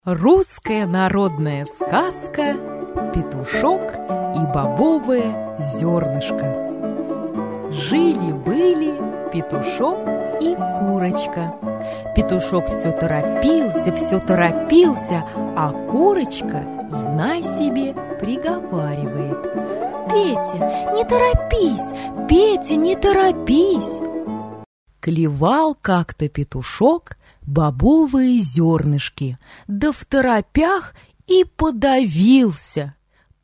Русская народная сказка «Петушок и бобовое зернышко». Жили-были петушок и курочка. Петушок все торопился, а курочка, знай себе, приговаривает: «Петя, не торопись! Петя, не торопись!» Клевал как-то петушок бобовые зернышки, да второпях и подавился,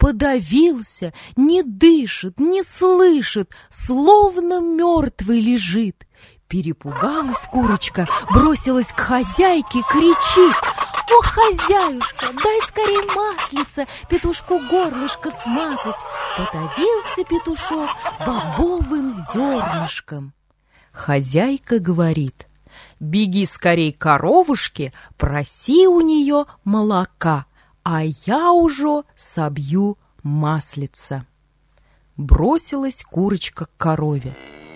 не дышит, не слышит, словно мертвый лежит. Перепугалась курочка, бросилась к хозяйке, кричит: «О, хозяюшка, дай скорей маслица петушку горлышко смазать!» Подавился петушок бобовым зернышком. Хозяйка говорит: «Беги скорей к коровушке, проси у нее молока, а я уже собью маслица». Бросилась курочка к корове.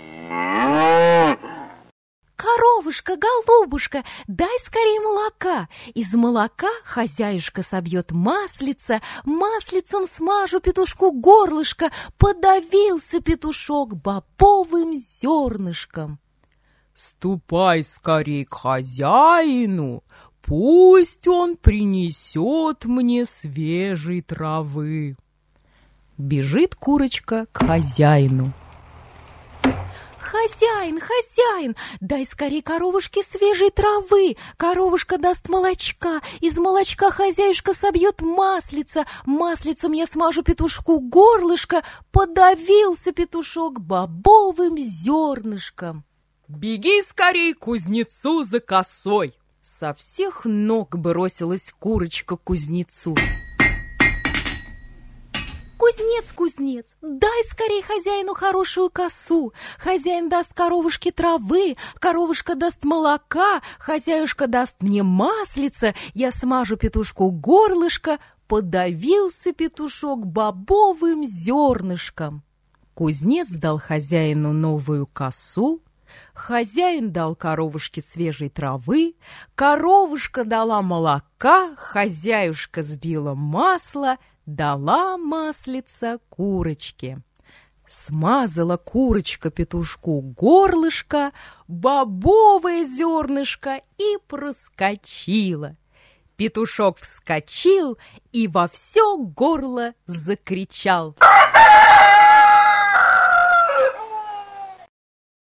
«Коровушка, голубушка, дай скорей молока. Из молока хозяюшка собьет маслица, маслицем смажу петушку горлышко». Подавился петушок бобовым зернышком. «Ступай скорей к хозяину, пусть он принесет мне свежей травы». Бежит курочка к хозяину. «Хозяин, дай скорей коровушке свежей травы. Коровушка даст молочка, из молочка хозяюшка собьет маслица, маслицем я смажу петушку горлышко». Подавился петушок бобовым зернышком. «Беги скорей к кузнецу за косой!» Со всех ног бросилась курочка к кузнецу. «Кузнец, дай скорей хозяину хорошую косу. Хозяин даст коровушке травы, коровушка даст молока, хозяюшка даст мне маслица, я смажу петушку горлышко». Подавился петушок бобовым зернышком. Кузнец дал хозяину новую косу, хозяин дал коровушке свежей травы, коровушка дала молока, хозяюшка сбила масло, дала маслица курочке. Смазала курочка петушку горлышко, бобовое зернышко и проскочила. Петушок вскочил и во все горло закричал: